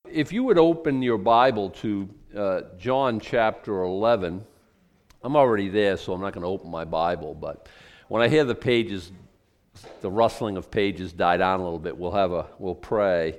If you would open your Bible to John chapter 11, I'm already there, so I'm not going to open my Bible, but when I hear the pages, the rustling of pages die down a little bit, we'll pray.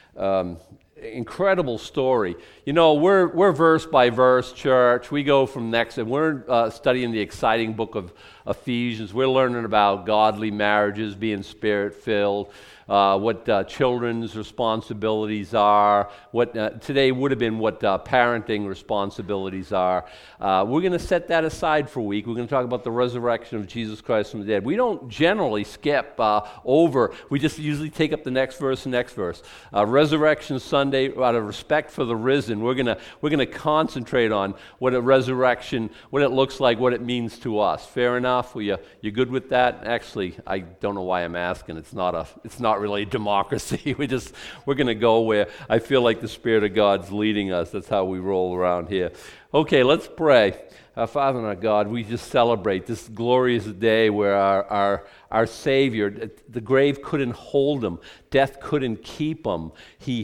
Incredible story. You know, we're verse by verse church. We go from next, and we're studying the exciting book of Ephesians. We're learning about godly marriages, being spirit-filled, what children's responsibilities are, what today would have been what parenting responsibilities are. We're going to set that aside for a week. We're going to talk about the resurrection of Jesus Christ from the dead. We don't generally skip over. We just usually take up the next verse and next verse. Resurrection Sunday, out of respect for the risen, we're going to concentrate on what a resurrection, what it looks like, what it means to us. Fair enough? You good with that? Actually, I don't know why I'm asking. It's not really democracy. We're going to go where I feel like the Spirit of God's leading us. That's how we roll around here. Okay, let's pray. Our Father and our God, we just celebrate this glorious day where our Savior, the grave couldn't hold him, death couldn't keep him.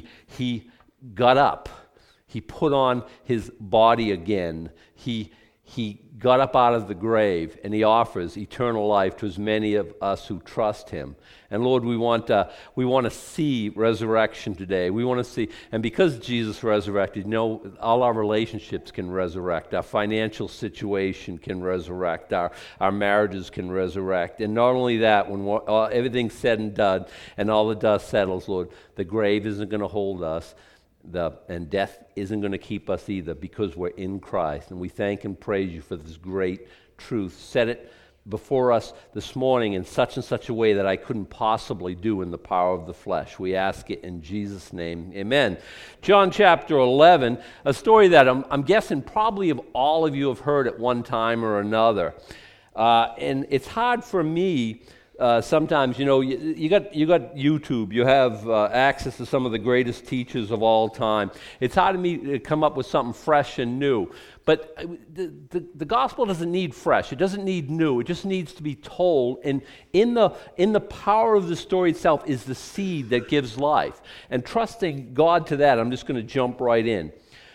He got up. He put on his body again. He got up out of the grave, and he offers eternal life to as many of us who trust him. And Lord, we want to see resurrection today. We want to see, and because Jesus resurrected, you know, all our relationships can resurrect. Our financial situation can resurrect. Our marriages can resurrect. And not only that, when everything's said and done, and all the dust settles, Lord, the grave isn't going to hold us. And death isn't going to keep us either, because we're in Christ. And we thank and praise you for this great truth. Set it before us this morning in such and such a way that I couldn't possibly do in the power of the flesh. We ask it in Jesus' name. Amen. John chapter 11, a story that I'm guessing probably all of you have heard at one time or another. And it's hard for me. Sometimes, you know, you got YouTube. You have access to some of the greatest teachers of all time. It's hard to me to come up with something fresh and new. But the gospel doesn't need fresh. It doesn't need new. It just needs to be told. And in the power of the story itself is the seed that gives life. And trusting God to that, I'm just going to jump right in.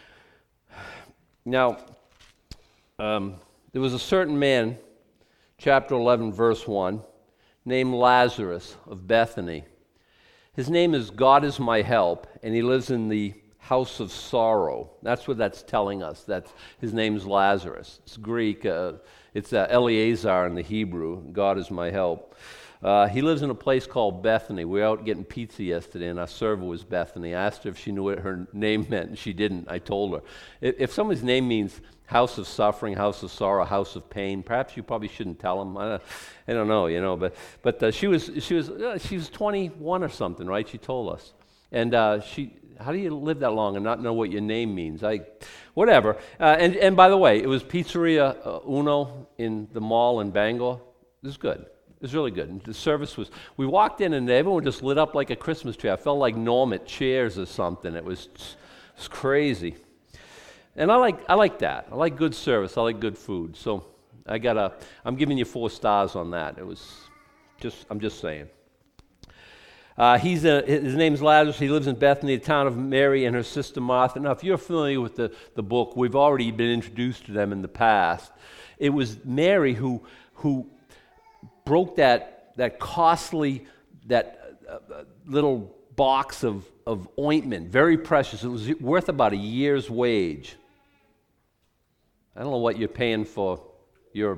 Now, there was a certain man, chapter 11, verse 1, named Lazarus of Bethany. His name is God is my help, and he lives in the house of sorrow. That's what that's telling us. His name's Lazarus. It's Greek. It's Eleazar in the Hebrew. God is my help. He lives in a place called Bethany. We were out getting pizza yesterday, and our server was Bethany. I asked her if she knew what her name meant, and she didn't. I told her. If somebody's name means house of suffering, house of sorrow, house of pain, perhaps you probably shouldn't tell them. I don't know, you know. But she was 21 or something, right? She told us. And how do you live that long and not know what your name means? Whatever. And by the way, it was Pizzeria Uno in the mall in Bangor. It was good. It was really good. And the service was, we walked in and everyone just lit up like a Christmas tree. I felt like Norm at Cheers or something. It was crazy. And I like that. I like good service. I like good food. So I'm giving you 4 stars on that. I'm just saying. His name's Lazarus. He lives in Bethany, the town of Mary and her sister Martha. Now, if you're familiar with the book, we've already been introduced to them in the past. It was Mary who broke that costly, little box of ointment, very precious. It was worth about a year's wage. I don't know what you're paying for your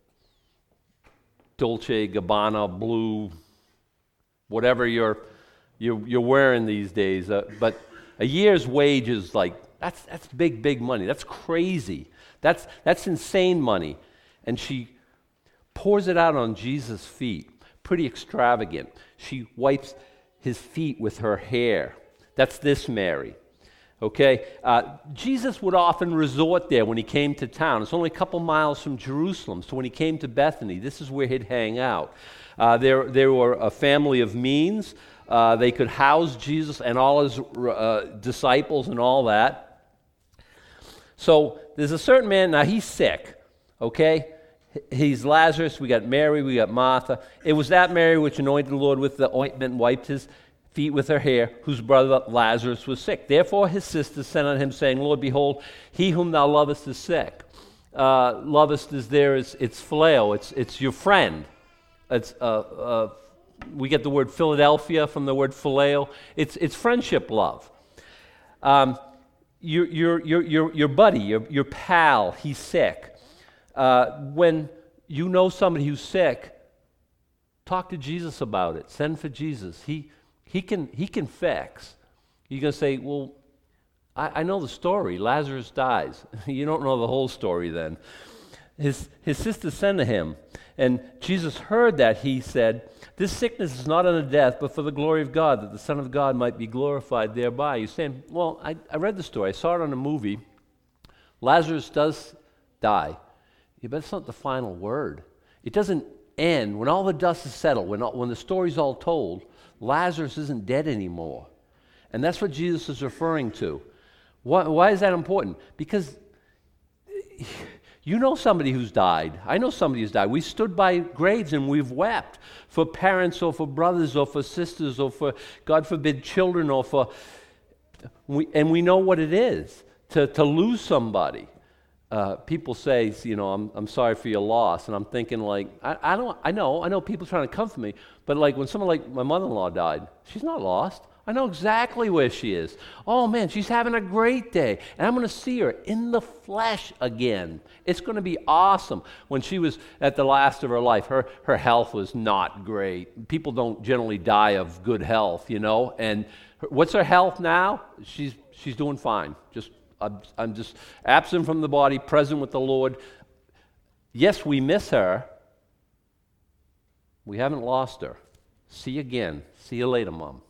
Dolce Gabbana blue, whatever you're wearing these days. But a year's wage is that's big money. That's crazy. That's insane money. And she pours it out on Jesus' feet. Pretty extravagant. She wipes his feet with her hair. That's this Mary. Okay? Jesus would often resort there when he came to town. It's only a couple miles from Jerusalem. So when he came to Bethany, this is where he'd hang out. They were a family of means. They could house Jesus and all his disciples and all that. So there's a certain man, now he's sick. Okay? He's Lazarus. We got Mary. We got Martha. It was that Mary which anointed the Lord with the ointment and wiped his feet with her hair, whose brother Lazarus was sick. Therefore his sisters sent on him, saying, Lord, behold, he whom thou lovest is sick. Lovest is there, it's phileo, it's your friend. It's we get the word Philadelphia from the word phileo. It's friendship love. Your buddy, your pal, he's sick. When you know somebody who's sick, talk to Jesus about it. Send for Jesus. He can fix. You're going to say, well, I know the story. Lazarus dies. You don't know the whole story then. His sisters sent to him, and Jesus heard that. He said, this sickness is not unto death, but for the glory of God, that the Son of God might be glorified thereby. You're saying, well, I read the story. I saw it on a movie. Lazarus does die. Yeah, but it's not the final word. It doesn't end. When all the dust is settled, when the story's all told, Lazarus isn't dead anymore. And that's what Jesus is referring to. Why is that important? Because you know somebody who's died. I know somebody who's died. We stood by graves and we've wept for parents or for brothers or for sisters or for, God forbid, children and we know what it is to lose somebody. People say, I'm sorry for your loss, and I'm thinking like, I know people trying to comfort me, but like when someone like my mother-in-law died, she's not lost. I know exactly where she is. Oh man, she's having a great day, and I'm going to see her in the flesh again. It's going to be awesome. When she was at the last of her life, her health was not great. People don't generally die of good health, and what's her health now? She's doing fine. I'm just absent from the body, present with the Lord. Yes, we miss her. We haven't lost her. See you again. See you later, Mom.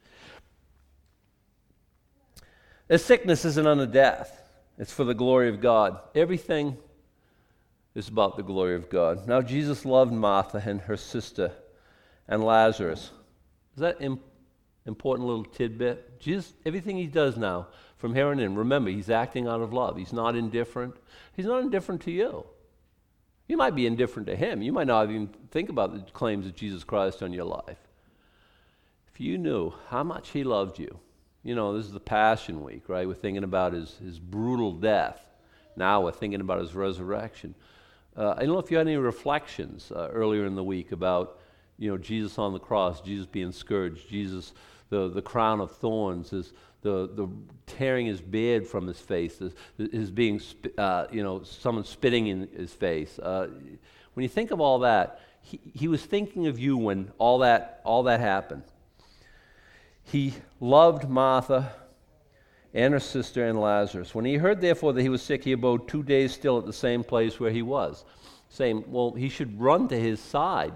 This sickness isn't unto death. It's for the glory of God. Everything is about the glory of God. Now, Jesus loved Martha and her sister and Lazarus. Is that important little tidbit? Jesus, everything he does now, from here on in, remember, he's acting out of love. He's not indifferent. He's not indifferent to you. You might be indifferent to him. You might not even think about the claims of Jesus Christ on your life. If you knew how much he loved you, this is the Passion Week, right? We're thinking about his brutal death. Now we're thinking about his resurrection. I don't know if you had any reflections earlier in the week about, Jesus on the cross, Jesus being scourged, Jesus, the crown of thorns, the tearing his beard from his face, his being, someone spitting in his face. When you think of all that, he was thinking of you when all that happened. He loved Martha and her sister and Lazarus. When he heard, therefore, that he was sick, he abode 2 days still at the same place where he was, saying, well, he should run to his side.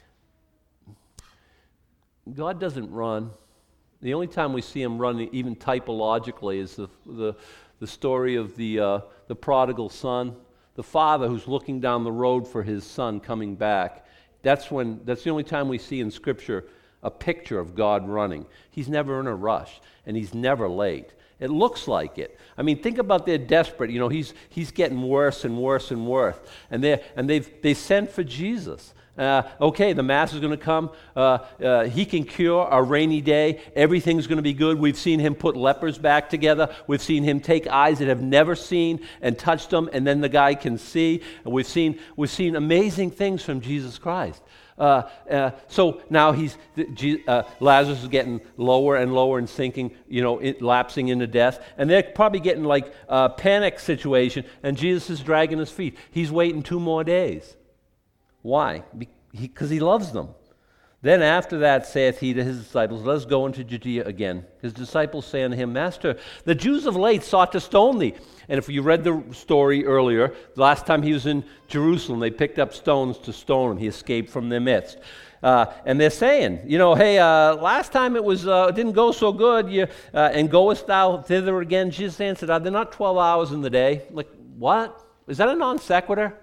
God doesn't run. The only time we see him run, even typologically, is the story of the prodigal son, the father who's looking down the road for his son coming back. That's the only time we see in Scripture a picture of God running. He's never in a rush, and he's never late. It looks like it. I mean, think about they're desperate. He's getting worse and worse and worse, and they sent for Jesus. Okay, the Mass is going to come. He can cure a rainy day. Everything's going to be good. We've seen him put lepers back together. We've seen him take eyes that have never seen and touch them, and then the guy can see. And we've seen amazing things from Jesus Christ. So now Lazarus is getting lower and lower and sinking, lapsing into death. And they're probably getting like a panic situation, and Jesus is dragging his feet. He's waiting 2 more days. Why? Because he loves them. Then after that saith he to his disciples, let us go into Judea again. His disciples say unto him, Master, the Jews of late sought to stone thee. And if you read the story earlier, the last time he was in Jerusalem, they picked up stones to stone him. He escaped from their midst. And they're saying, hey, last time it didn't go so good, and goest thou thither again? Jesus answered, are there not 12 hours in the day? Like, what? Is that a non sequitur?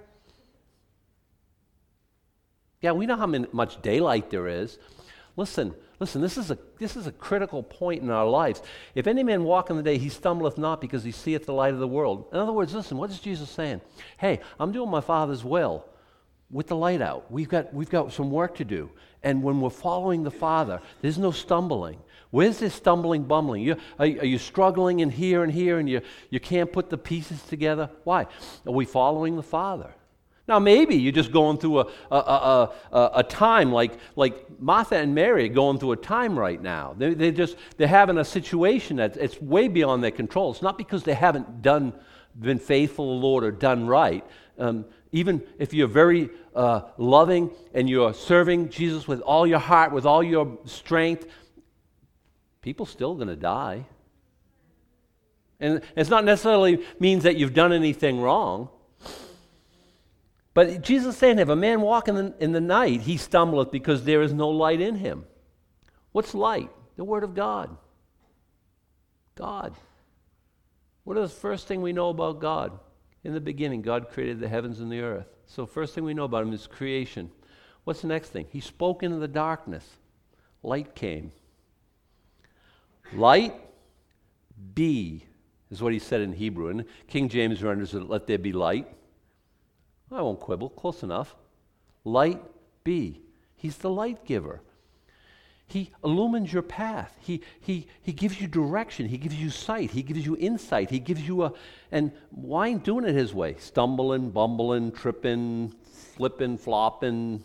Yeah, we know how much daylight there is. Listen, this is a critical point in our lives. If any man walk in the day, he stumbleth not because he seeth the light of the world. In other words, listen, what is Jesus saying? Hey, I'm doing my Father's will. with the light out. We've got some work to do. And when we're following the Father, there's no stumbling. Where's this stumbling, bumbling? Are you struggling in here and here, and you can't put the pieces together? Why? Are we following the Father? Now, maybe you're just going through a time like Martha and Mary are going through a time right now. They're having a situation it's way beyond their control. It's not because they haven't been faithful to the Lord or done right. Even if you're very loving and you're serving Jesus with all your heart, with all your strength, people still going to die. And it's not necessarily means that you've done anything wrong. But Jesus is saying, if a man walk in the night, he stumbleth because there is no light in him. What's light? The Word of God. God. What is the first thing we know about God? In the beginning, God created the heavens and the earth. So first thing we know about him is creation. What's the next thing? He spoke into the darkness. Light came. Light be is what he said in Hebrew. And King James renders it, let there be light. I won't quibble, close enough. Light be. He's the light giver. He illumines your path. He gives you direction. He gives you sight. He gives you insight. He gives you and why ain't doing it his way? Stumbling, bumbling, tripping, flipping, flopping.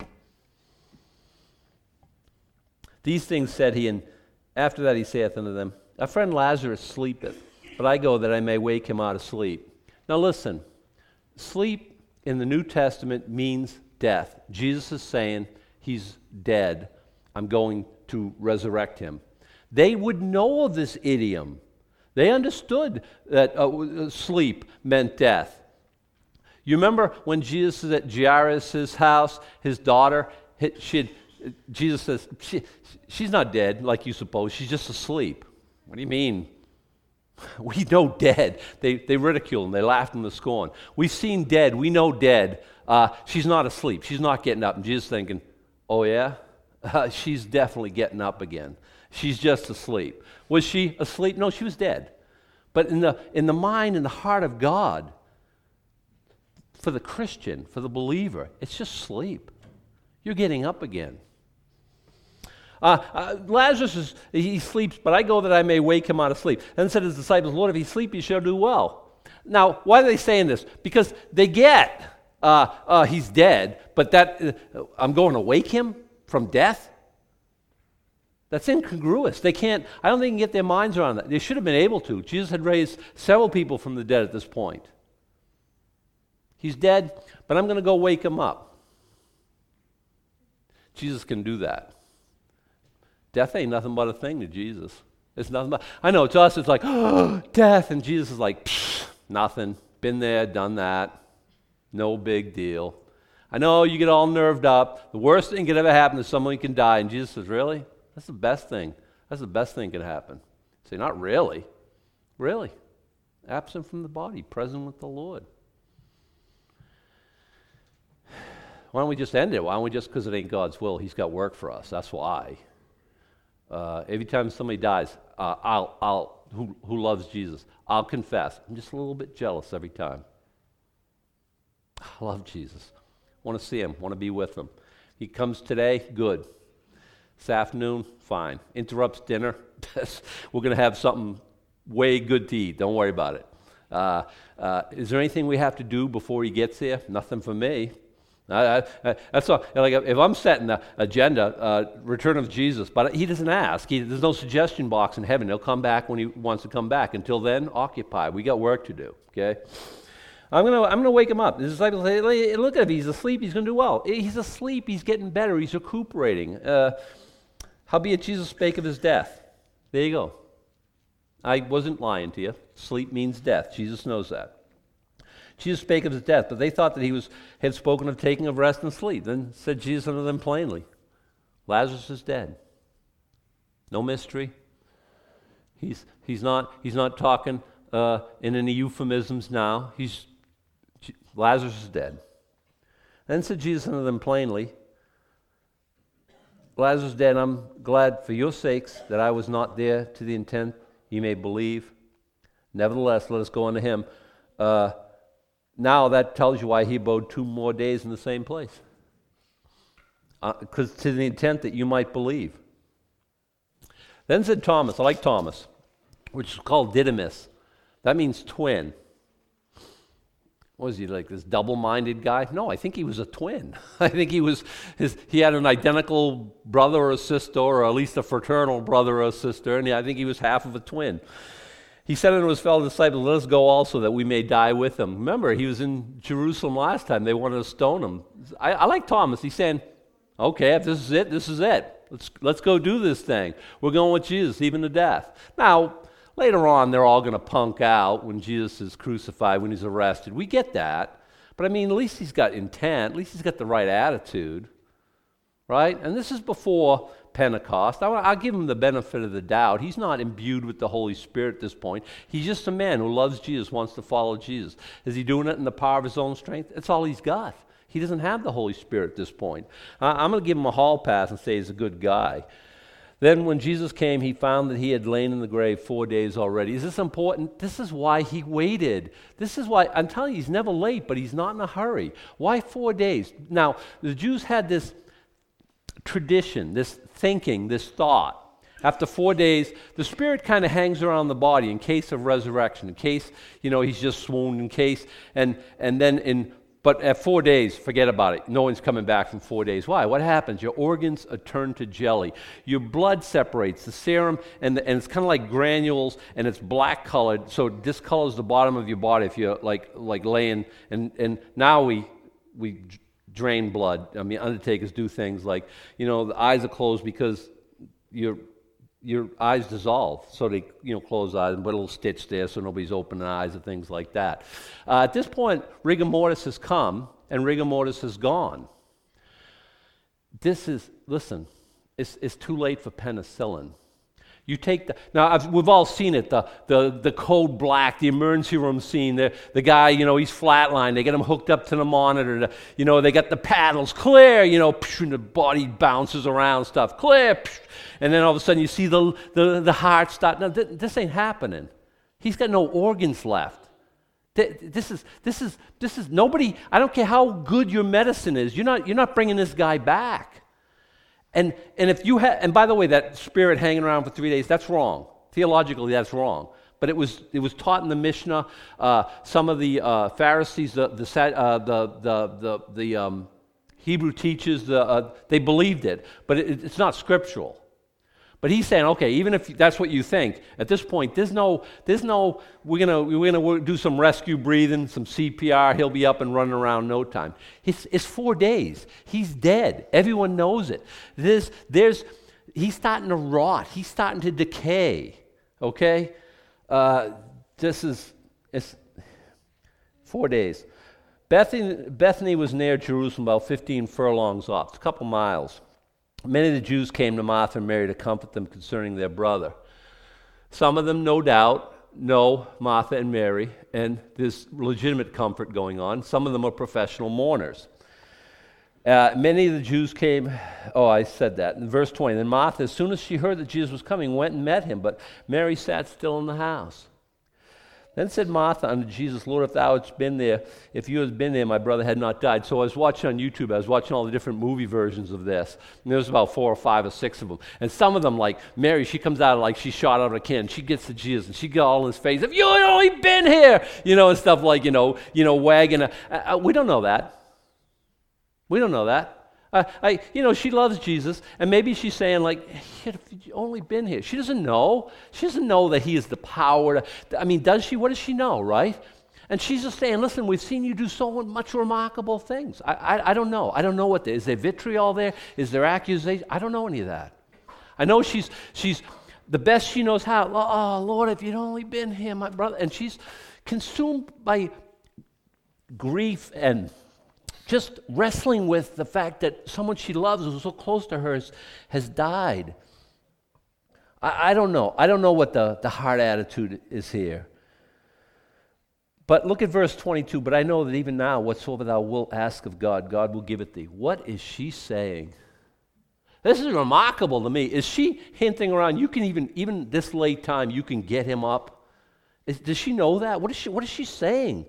These things said he, and after that he saith unto them, a friend Lazarus sleepeth, but I go that I may wake him out of sleep. Now listen, sleep in the New Testament means death. Jesus is saying he's dead. I'm going to resurrect him. They would know of this idiom. They understood that sleep meant death. You remember when Jesus is at Jairus' house, his daughter, Jesus says, she's not dead like you suppose, she's just asleep. What do you mean? We know dead. They ridicule him. They laughed him to scorn. We've seen dead. We know dead. She's not asleep. She's not getting up. And Jesus thinking, oh yeah? She's definitely getting up again. She's just asleep. Was she asleep? No, she was dead. But in the mind and the heart of God, for the Christian, for the believer, it's just sleep. You're getting up again. Lazarus, he sleeps, but I go that I may wake him out of sleep. Then said his disciples, Lord, if he sleep, he shall do well. Now, why are they saying this? Because they get he's dead, but I'm going to wake him from death? That's incongruous. I don't think they can get their minds around that. They should have been able to. Jesus had raised several people from the dead at this point. He's dead, but I'm going to go wake him up. Jesus can do that. Death ain't nothing but a thing to Jesus. It's nothing but, I know to us it's like, oh, death, and Jesus is like, nothing. Been there, done that. No big deal. I know you get all nerved up. The worst thing could ever happen is someone can die, and Jesus says, really? That's the best thing. That's the best thing that can happen. I say, not really. Really. Absent from the body, present with the Lord. Why don't we just end it? Why don't we just, because it ain't God's will, he's got work for us. That's why. Every time somebody dies, who loves Jesus, I'll confess. I'm just a little bit jealous every time. I love Jesus. Want to see him, want to be with him. He comes today, good. This afternoon, fine. Interrupts dinner, we're going to have something way good to eat. Don't worry about it. Is there anything we have to do before he gets here? Nothing for me. That's all. Like if I'm setting the agenda, return of Jesus, but he doesn't ask. There's no suggestion box in heaven. He'll come back when he wants to come back. Until then, occupy. We got work to do. Okay. I'm gonna wake him up. The disciples say, "Look at him. He's asleep. He's gonna do well. He's asleep. He's getting better. He's recuperating." Howbeit Jesus spake of his death. There you go. I wasn't lying to you. Sleep means death. Jesus knows that. Jesus spake of his death, but they thought that he had spoken of taking of rest and sleep. Then said Jesus unto them plainly, Lazarus is dead. No mystery. He's not talking in any euphemisms now. Lazarus is dead. Then said Jesus unto them plainly, Lazarus is dead. I'm glad for your sakes that I was not there to the intent ye may believe. Nevertheless, let us go unto him. now that tells you why he abode 2 more days in the same place. Because to the intent that you might believe. Then said Thomas, I like Thomas, which is called Didymus. That means twin. Was he like this double-minded guy? No, I think he was a twin. I think he had an identical brother or sister, or at least a fraternal brother or sister, and I think he was half of a twin. He said unto his fellow disciples, let us go also that we may die with him. Remember, he was in Jerusalem last time. They wanted to stone him. I like Thomas. He's saying, okay, if this is it, this is it. Let's go do this thing. We're going with Jesus, even to death. Now, later on, they're all going to punk out when Jesus is crucified, when he's arrested. We get that. But I mean, at least he's got intent. At least he's got the right attitude. Right? And this is before Pentecost. I'll give him the benefit of the doubt. He's not imbued with the Holy Spirit at this point. He's just a man who loves Jesus, wants to follow Jesus. Is he doing it in the power of his own strength? That's all he's got. He doesn't have the Holy Spirit at this point. I'm going to give him a hall pass and say he's a good guy. Then when Jesus came, he found that he had lain in the grave 4 days already. Is this important? This is why he waited. This is why, I'm telling you, he's never late, but he's not in a hurry. Why 4 days? Now, the Jews had this tradition, this thinking, this thought. After 4 days, the spirit kind of hangs around the body in case of resurrection, in case, he's just swooned, in case, but at 4 days, forget about it. No one's coming back from 4 days. Why? What happens? Your organs are turned to jelly. Your blood separates, the serum, and it's kind of like granules, and it's black colored, so it discolors the bottom of your body if you're like laying, and now we drain blood. I mean, undertakers do things like, the eyes are closed because your eyes dissolve, so they close eyes and put a little stitch there so nobody's opening eyes and things like that. At this point, rigor mortis has come and rigor mortis has gone. It's too late for penicillin. You take we've all seen it, the code black, the emergency room scene, the guy, he's flatlined, they get him hooked up to the monitor, they got the paddles, clear, and the body bounces around stuff, clear, and then all of a sudden you see the heart start. No, this ain't happening. He's got no organs left. This is nobody, I don't care how good your medicine is, you're not bringing this guy back. And if you had, and by the way, that spirit hanging around for 3 days, that's wrong. Theologically, that's wrong. But it was taught in the Mishnah. Some of the Pharisees, the Hebrew teachers, they believed it, but it's not scriptural. But he's saying, okay, even if that's what you think, at this point, there's no. We're gonna do some rescue breathing, some CPR. He'll be up and running around no time. It's 4 days. He's dead. Everyone knows it. He's starting to rot. He's starting to decay. Okay, it's 4 days. Bethany was near Jerusalem, about 15 furlongs off. It's a couple miles. Many of the Jews came to Martha and Mary to comfort them concerning their brother. Some of them, no doubt, know Martha and Mary, and there's legitimate comfort going on. Some of them are professional mourners. Many of the Jews came, I said that, in verse 20. Then Martha, as soon as she heard that Jesus was coming, went and met him, but Mary sat still in the house. Then said Martha unto Jesus, Lord, if thou hadst been there, if you had been there, my brother had not died. So I was watching on YouTube, I was watching all the different movie versions of this. And there was about 4 or 5 or 6 of them. And some of them, like Mary, she comes out like she shot out of a cannon. She gets to Jesus, and she got all in his face, if you had only been here, and stuff like, wagging. We don't know that. We don't know that. She loves Jesus, and maybe she's saying, like, if you'd only been here. She doesn't know. She doesn't know that he is the power. Does she? What does she know, right? And she's just saying, listen, we've seen you do so much remarkable things. I don't know. I don't know what there is. There vitriol there? Is there accusation? I don't know any of that. I know she's the best she knows how. Oh, Lord, if you'd only been here, my brother. And she's consumed by grief and just wrestling with the fact that someone she loves, who's so close to her, has died. I don't know. I don't know what the heart attitude is here. But look at verse 22. But I know that even now, whatsoever thou wilt ask of God, God will give it thee. What is she saying? This is remarkable to me. Is she hinting around, you can even this late time, you can get him up? Does she know that? What is she saying?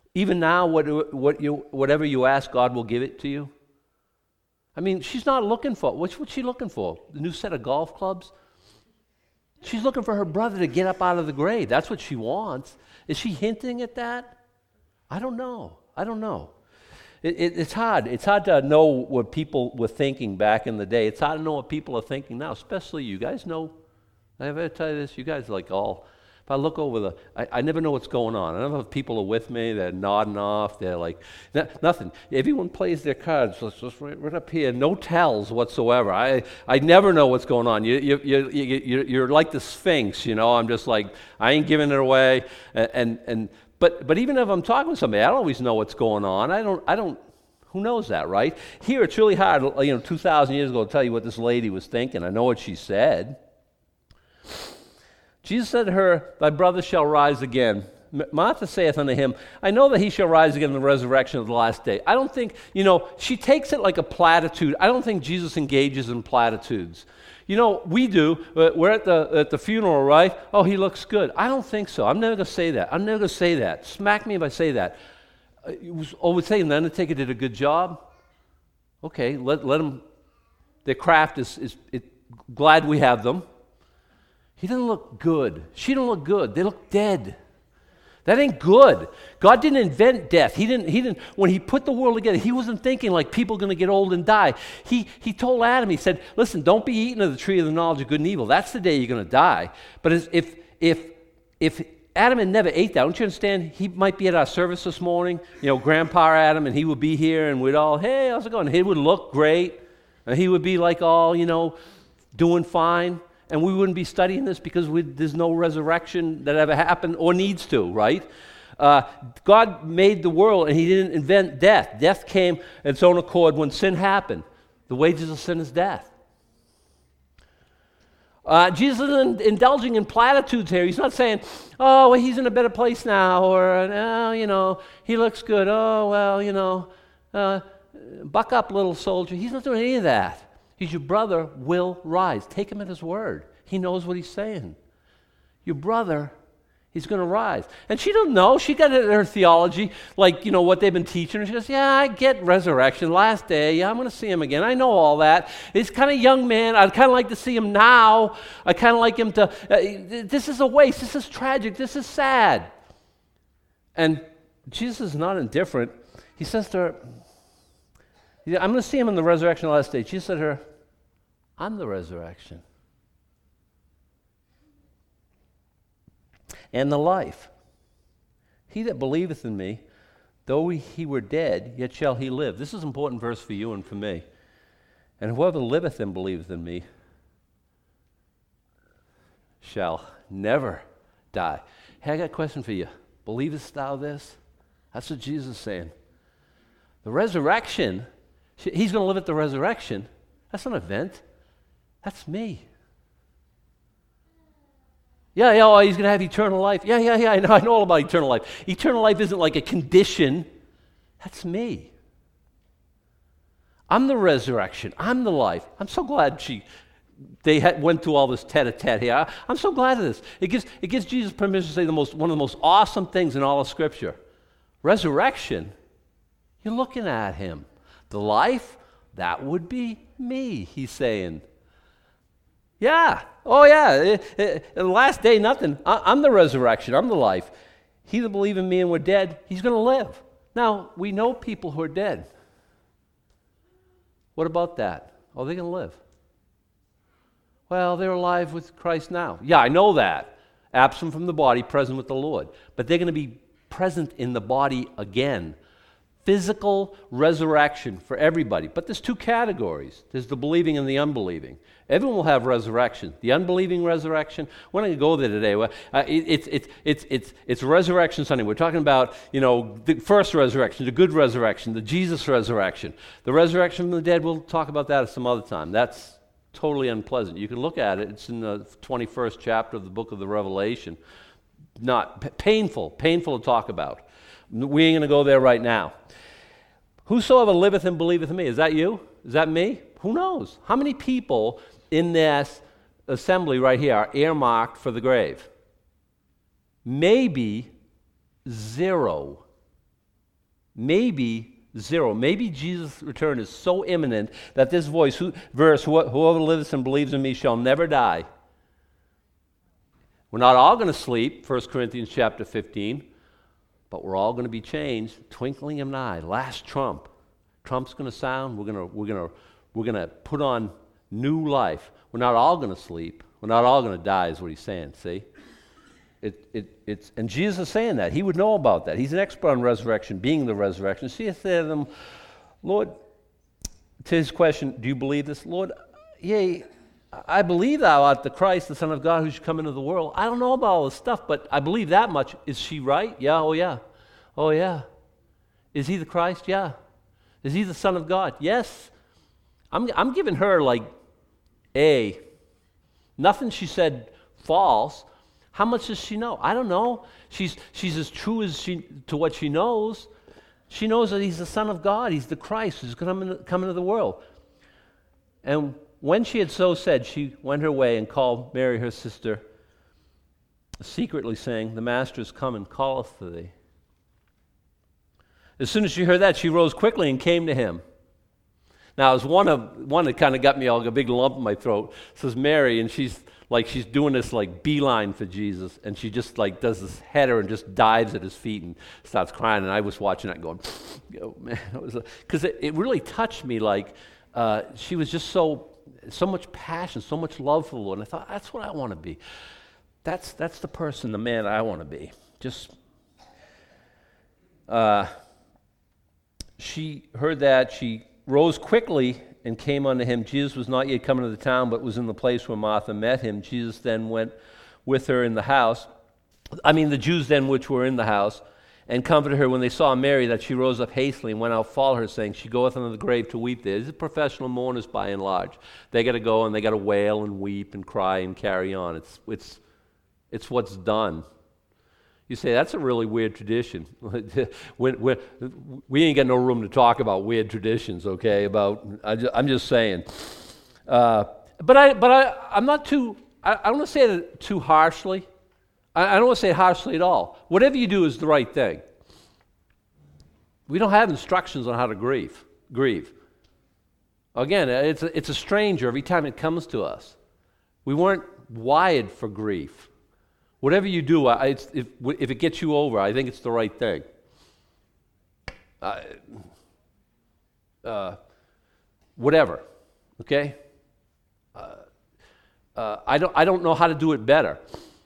Even now, whatever you ask, God will give it to you. I mean, she's not looking for, what's she looking for? The new set of golf clubs? She's looking for her brother to get up out of the grave. That's what she wants. Is she hinting at that? I don't know. It's hard. It's hard to know what people were thinking back in the day. It's hard to know what people are thinking now, especially you guys know. I ever tell you this? You guys like all, if I look over I never know what's going on. I don't know if people are with me, they're nodding off, they're like, nothing. Everyone plays their cards just right up here, no tells whatsoever. I never know what's going on. You're like the Sphinx, you know. I'm just like, I ain't giving it away. But even if I'm talking with somebody, I don't always know what's going on. I don't, who knows that, right? Here it's really hard, 2,000 years ago to tell you what this lady was thinking. I know what she said. Jesus said to her, thy brother shall rise again. Martha saith unto him, I know that he shall rise again in the resurrection of the last day. I don't think, she takes it like a platitude. I don't think Jesus engages in platitudes. We do. We're at the funeral, right? Oh, he looks good. I don't think so. I'm never going to say that. Smack me if I say that. We're saying the undertaker did a good job. Okay, let them. Their craft is glad we have them. He doesn't look good. She don't look good. They look dead. That ain't good. God didn't invent death. He didn't. When he put the world together, he wasn't thinking like people are going to get old and die. He told Adam, he said, listen, don't be eating of the tree of the knowledge of good and evil. That's the day you're going to die. But if Adam had never ate that, don't you understand? He might be at our service this morning, Grandpa Adam, and he would be here, and we'd all, hey, how's it going? And he would look great, and he would be like all, doing fine. And we wouldn't be studying this because there's no resurrection that ever happened or needs to, right? God made the world, and he didn't invent death. Death came at its own accord when sin happened. The wages of sin is death. Jesus isn't indulging in platitudes here. He's not saying, oh, well, he's in a better place now, or, oh, he looks good. Oh, well, buck up, little soldier. He's not doing any of that. He's your brother will rise. Take him at his word. He knows what he's saying. Your brother, he's going to rise. And she doesn't know. She got her theology, like, what they've been teaching her. She goes, yeah, I get resurrection, last day. Yeah, I'm going to see him again. I know all that. He's kind of young man. I'd kind of like to see him now. I kind of like him to, this is a waste. This is tragic. This is sad. And Jesus is not indifferent. He says to her, I'm going to see him in the resurrection of the last day. Jesus said to her, I'm the resurrection and the life. He that believeth in me, though he were dead, yet shall he live. This is an important verse for you and for me. And whoever liveth and believeth in me shall never die. Hey, I got a question for you. Believest thou this? That's what Jesus is saying. The resurrection, he's going to live at the resurrection. That's not an event. That's me. Yeah, oh, he's going to have eternal life. Yeah, I know all about eternal life. Eternal life isn't like a condition. That's me. I'm the resurrection. I'm the life. I'm so glad they went through all this tete-a-tete here. I'm so glad of this. It gives Jesus permission to say one of the most awesome things in all of Scripture. Resurrection, you're looking at him. The life, that would be me, he's saying. Yeah. Oh, yeah. The last day, nothing. I'm the resurrection. I'm the life. He that believe in me and we're dead, he's going to live. Now, we know people who are dead. What about that? Oh, they're going to live. Well, they're alive with Christ now. Yeah, I know that. Absent from the body, present with the Lord. But they're going to be present in the body again. Physical resurrection for everybody. But there's two categories. There's the believing and the unbelieving. Everyone will have resurrection. The unbelieving resurrection, we're not going to go there today. It's Resurrection Sunday. We're talking about, the first resurrection, the good resurrection, the Jesus resurrection. The resurrection from the dead, we'll talk about that at some other time. That's totally unpleasant. You can look at it. It's in the 21st chapter of the book of the Revelation. Not painful to talk about. We ain't going to go there right now. Whosoever liveth and believeth in me. Is that you? Is that me? Who knows? How many people in this assembly right here are earmarked for the grave? Maybe 0. maybe zero. Maybe Jesus' return is so imminent that this verse, whoever lives and believes in me shall never die. We're not all going to sleep, 1 Corinthians chapter 15, but we're all going to be changed, twinkling of an eye, last trump. Trump's going to sound, we're going to put on new life. We're not all going to sleep. We're not all going to die is what he's saying, see? And Jesus is saying that. He would know about that. He's an expert on resurrection, being the resurrection. So he said to them, Lord, to his question, do you believe this? Lord, yea, I believe thou art the Christ, the Son of God, who should come into the world. I don't know about all this stuff, but I believe that much. Is she right? Yeah, oh yeah. Oh yeah. Is he the Christ? Yeah. Is he the Son of God? Yes. I'm giving her like A. Nothing she said false. How much does she know? I don't know. She's as true as to what she knows. She knows that he's the Son of God. He's the Christ who's going to come into the world. And when she had so said, she went her way and called Mary, her sister, secretly saying, the Master is come and calleth to thee. As soon as she heard that, she rose quickly and came to him. Now, it was one that kind of got me all a big lump in my throat. It says Mary, and she's doing this like beeline for Jesus, and she just like does this header and just dives at his feet and starts crying. And I was watching that and going, oh, man, because it really touched me. Like she was just so much passion, so much love for the Lord. And I thought, that's what I want to be. That's the person, the man I want to be. Just she heard that, she rose quickly and came unto him. Jesus was not yet come into the town, but was in the place where Martha met him. Jesus then went with her in the house. The Jews then which were in the house, and comforted her when they saw Mary, that she rose up hastily and went out, followed her, saying, she goeth unto the grave to weep there. These are professional mourners by and large. They got to go and they got to wail and weep and cry and carry on. It's what's done. You say, that's a really weird tradition. We ain't got no room to talk about weird traditions, okay? I'm just saying. But I'm not too, I don't want to say it too harshly. I don't want to say it harshly at all. Whatever you do is the right thing. We don't have instructions on how to grieve. Again, it's a stranger every time it comes to us. We weren't wired for grief. Whatever you do, if it gets you over, I think it's the right thing. Whatever, okay? I don't know how to do it better.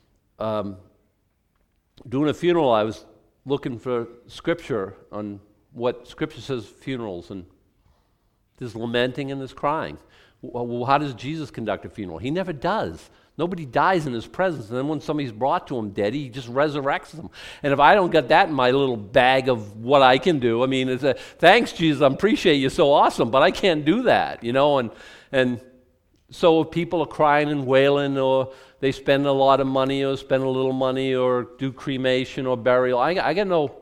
Doing a funeral, I was looking for scripture on what scripture says funerals, and there's lamenting and there's crying. Well, how does Jesus conduct a funeral? He never does. Nobody dies in his presence, and then when somebody's brought to him dead, he just resurrects them. And if I don't get that in my little bag of what I can do, it's thanks, Jesus, I appreciate you, so awesome, but I can't do that, and so if people are crying and wailing, or they spend a lot of money, or spend a little money, or do cremation or burial, I got no,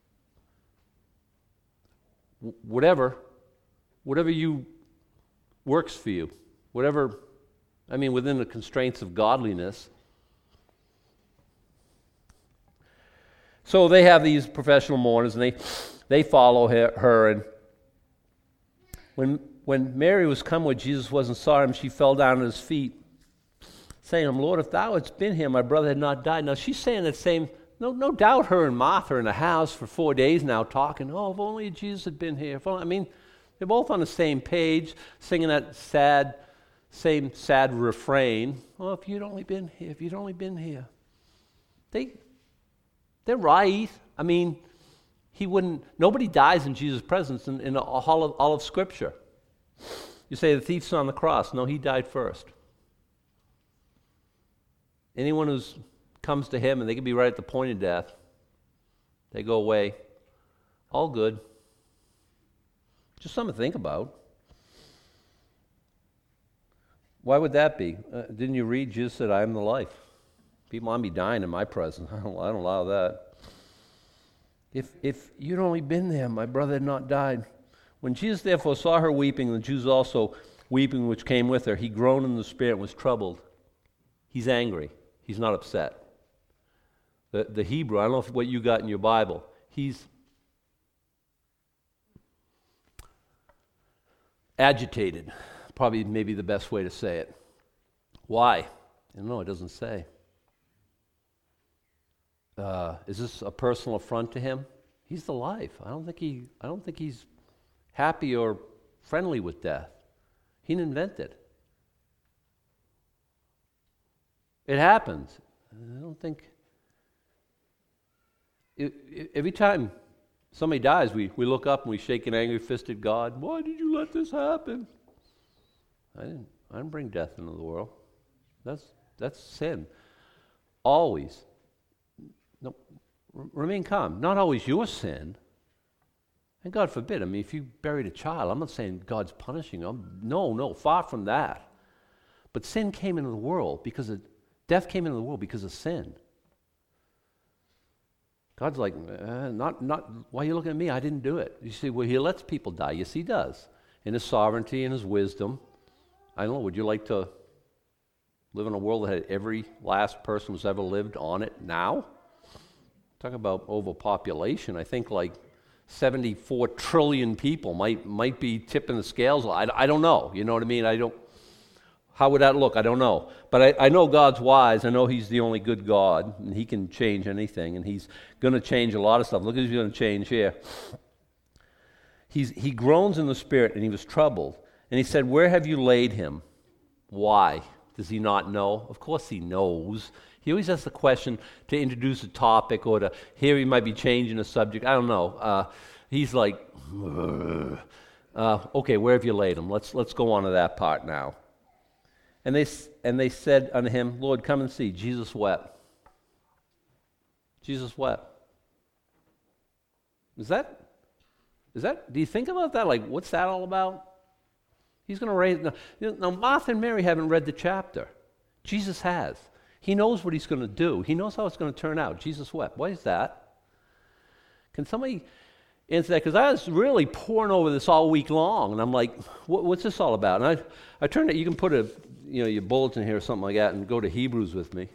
whatever you works for you, whatever. Within the constraints of godliness. So they have these professional mourners, and they follow her. And when Mary was come where Jesus was and saw him, she fell down at his feet, saying, Lord, if thou hadst been here, my brother had not died. Now she's saying that same, no doubt her and Martha are in the house for 4 days now talking, oh, if only Jesus had been here. They're both on the same page, singing that same sad refrain. Oh, if you'd only been here. They're right. Nobody dies in Jesus' presence in all of Scripture. You say the thief's on the cross. No, he died first. Anyone who comes to him, and they can be right at the point of death, they go away. All good. Just something to think about. Why would that be? Didn't you read Jesus said, I am the life? People want to be dying in my presence. I don't allow that. If you'd only been there, my brother had not died. When Jesus therefore saw her weeping, the Jews also weeping which came with her, he groaned in the spirit and was troubled. He's angry. He's not upset. The Hebrew, I don't know what you got in your Bible, he's agitated. Probably maybe the best way to say it. Why? I don't know, it doesn't say. Is this a personal affront to him? He's the life. I don't think he's happy or friendly with death. He didn't invent it. It happens. I don't think... Every time somebody dies, we look up and we shake an angry fist at God. Why did you let this happen? I didn't bring death into the world. That's sin. Always. No, remain calm. Not always your sin. And God forbid, I mean, if you buried a child, I'm not saying God's punishing them. No, far from that. But sin came into the world death came into the world because of sin. God's like, not. Why are you looking at me? I didn't do it. You see, well, he lets people die. Yes, he does. In his sovereignty and his wisdom. I don't know, would you like to live in a world that had every last person who's ever lived on it now? Talk about overpopulation. I think like 74 trillion people might be tipping the scales. I don't know. You know what I mean? How would that look? I don't know. But I know God's wise. I know he's the only good God, and he can change anything, and he's going to change a lot of stuff. Look at what he's going to change here. He groans in the spirit, and he was troubled. And he said, where have you laid him? Why? Does he not know? Of course he knows. He always asks the question to introduce a topic or to here he might be changing a subject. I don't know. He's like, okay, where have you laid him? Let's go on to that part now. And they said unto him, Lord, come and see. Jesus wept. Jesus wept. Is that? Do you think about that? Like, what's that all about? He's going to raise... Now, Martha and Mary haven't read the chapter. Jesus has. He knows what he's going to do. He knows how it's going to turn out. Jesus wept. Why is that? Can somebody answer that? Because I was really poring over this all week long, and I'm like, what's this all about? And I turned it... You can put your bulletin here or something like that and go to Hebrews with me.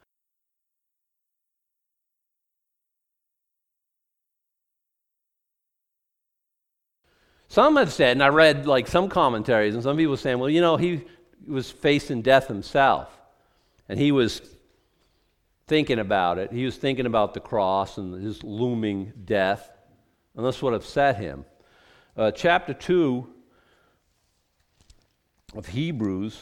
Some have said, and I read like some commentaries, and some people saying, well, he was facing death himself, and he was thinking about it. He was thinking about the cross and his looming death, and that's what upset him. Chapter 2 of Hebrews.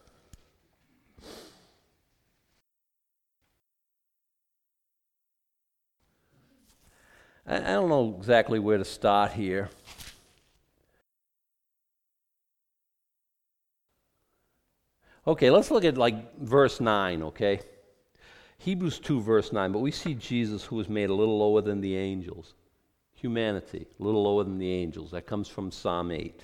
I don't know exactly where to start here. Okay, let's look at like verse 9, okay? Hebrews 2, verse 9. But we see Jesus who was made a little lower than the angels. Humanity, a little lower than the angels. That comes from Psalm 8.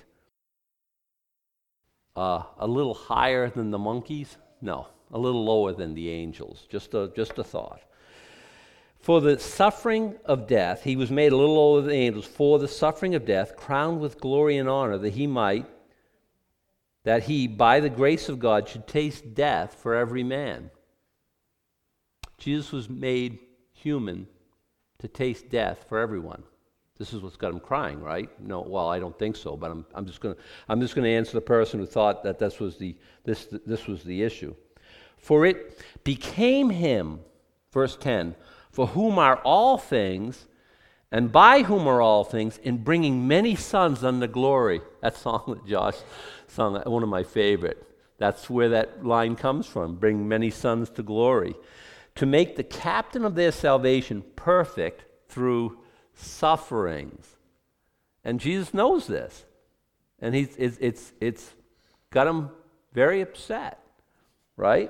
A little higher than the monkeys? No, a little lower than the angels. Just a thought. For the suffering of death, he was made a little lower than the angels. For the suffering of death, crowned with glory and honor, that he, by the grace of God, should taste death for every man. Jesus was made human to taste death for everyone. This is what's got him crying, right? No, well, I don't think so, but I'm just going to answer the person who thought that this was the issue. For it became him, verse 10, for whom are all things, and by whom are all things, in bringing many sons unto glory. That song that Josh sung, one of my favorite. That's where that line comes from, bring many sons to glory. To make the captain of their salvation perfect through sufferings. And Jesus knows this. And it's got him very upset, right?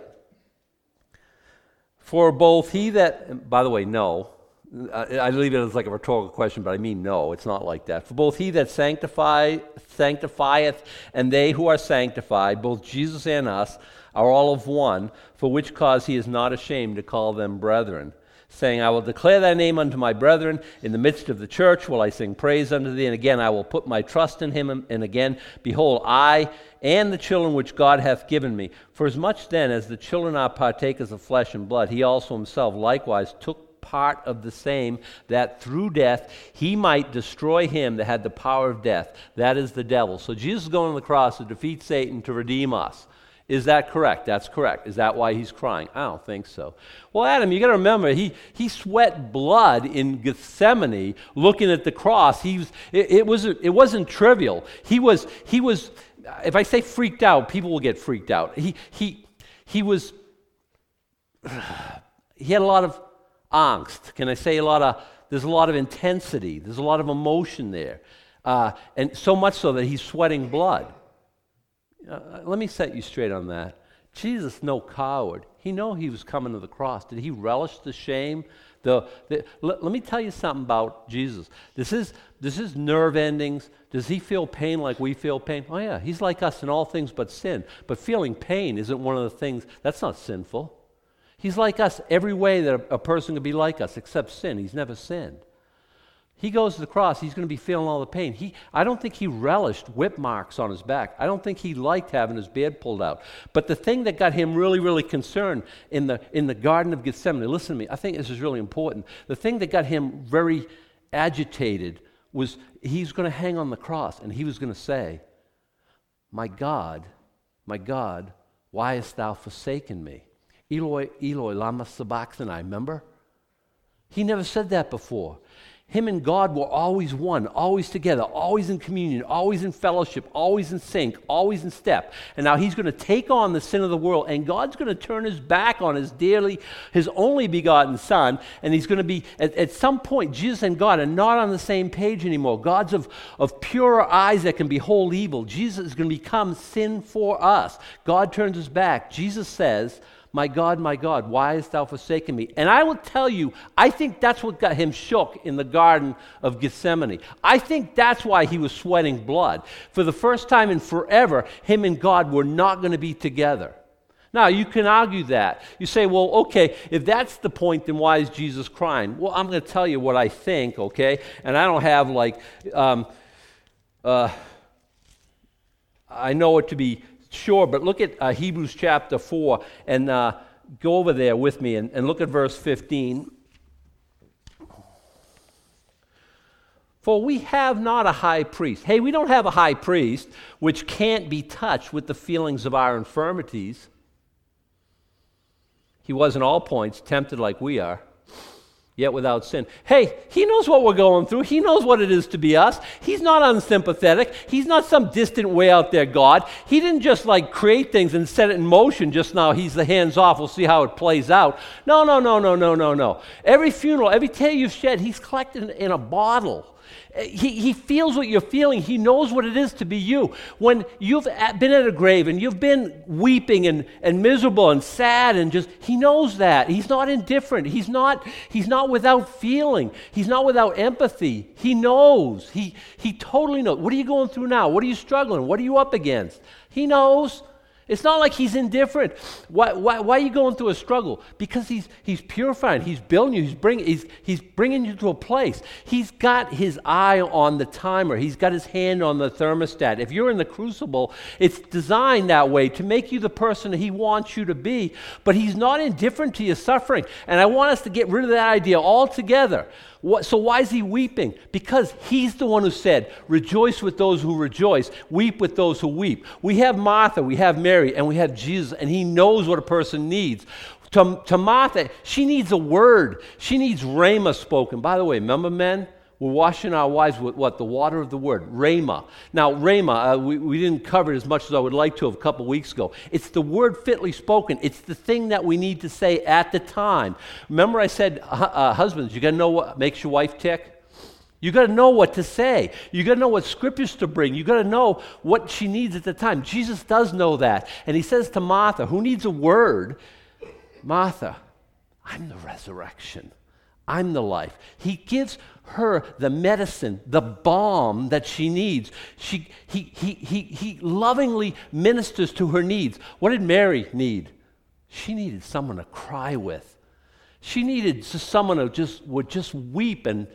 For both he that, by the way, no. I leave it as like a rhetorical question, but I mean no, it's not like that. For both he that sanctifieth and they who are sanctified, both Jesus and us, are all of one, for which cause he is not ashamed to call them brethren, saying, I will declare thy name unto my brethren, in the midst of the church will I sing praise unto thee, and again I will put my trust in him, and again, behold, I and the children which God hath given me. For as much then as the children are partakers of flesh and blood, he also himself likewise took part of the same, that through death he might destroy him that had the power of death, that is the devil. So Jesus is going to the cross to defeat Satan, to redeem us. Is that correct? That's correct. Is that why he's crying? I don't think so. Well, Adam, you got to remember, he sweat blood in Gethsemane looking at the cross. It wasn't trivial. He was. If I say freaked out, people will get freaked out. He was. He had a lot of angst. Can I say there's a lot of intensity. There's a lot of emotion there. And so much so that he's sweating blood. Let me set you straight on that. Jesus, no coward. He knew he was coming to the cross. Did he relish the shame? Let me tell you something about Jesus. This is nerve endings. Does he feel pain like we feel pain? Oh yeah, he's like us in all things but sin. But feeling pain isn't one of the things, that's not sinful. He's like us every way that a person could be like us, except sin. He's never sinned. He goes to the cross, he's going to be feeling all the pain. I don't think he relished whip marks on his back. I don't think he liked having his beard pulled out. But the thing that got him really, really concerned in the Garden of Gethsemane, listen to me, I think this is really important. The thing that got him very agitated was he's going to hang on the cross and he was going to say, my God, why hast thou forsaken me? Eloi, Eloi, lama sabachthani, remember? He never said that before. Him and God were always one, always together, always in communion, always in fellowship, always in sync, always in step. And now he's going to take on the sin of the world, and God's going to turn his back on his only begotten Son, and he's going to be, at some point, Jesus and God are not on the same page anymore. God's of purer eyes that can behold evil. Jesus is going to become sin for us. God turns his back. Jesus says, my God, why hast thou forsaken me? And I will tell you, I think that's what got him shook in the Garden of Gethsemane. I think that's why he was sweating blood. For the first time in forever, him and God were not going to be together. Now, you can argue that. You say, well, okay, if that's the point, then why is Jesus crying? Well, I'm going to tell you what I think, okay? And I don't have I know it to be sure, but look at Hebrews chapter 4 and go over there with me and look at verse 15. For we have not a high priest. Hey, we don't have a high priest which can't be touched with the feelings of our infirmities. He was in all points tempted like we are, yet without sin. Hey, he knows what we're going through. He knows what it is to be us. He's not unsympathetic. He's not some distant way out there God. He didn't just create things and set it in motion just now. He's the hands off. We'll see how it plays out. No. Every funeral, every tear you've shed, he's collected in a bottle. He feels what you're feeling. He knows what it is to be you. When you've been at a grave and you've been weeping and miserable and sad and he knows that. He's not indifferent. He's not without feeling. He's not without empathy. He knows. He totally knows. What are you going through now? What are you struggling? What are you up against? He knows. It's not like he's indifferent. Why are you going through a struggle? Because he's purifying. He's building you. He's bringing you to a place. He's got his eye on the timer. He's got his hand on the thermostat. If you're in the crucible, it's designed that way to make you the person he wants you to be. But he's not indifferent to your suffering. And I want us to get rid of that idea altogether. So why is he weeping? Because he's the one who said, rejoice with those who rejoice, weep with those who weep. We have Martha, we have Mary, and we have Jesus, and he knows what a person needs. To Martha, she needs a word. She needs rhema spoken. By the way, remember men? We're washing our wives with what? The water of the word, rhema. Now, rhema, we didn't cover it as much as I would like to have a couple weeks ago. It's the word fitly spoken. It's the thing that we need to say at the time. Remember I said, husbands, you got to know what makes your wife tick? You got to know what to say. You got to know what scriptures to bring. You got to know what she needs at the time. Jesus does know that. And he says to Martha, who needs a word, Martha, I'm the resurrection. I'm the life. He gives her the medicine, the balm that she needs. He lovingly ministers to her needs. What did Mary need? She needed someone to cry with. She needed someone who would just weep. And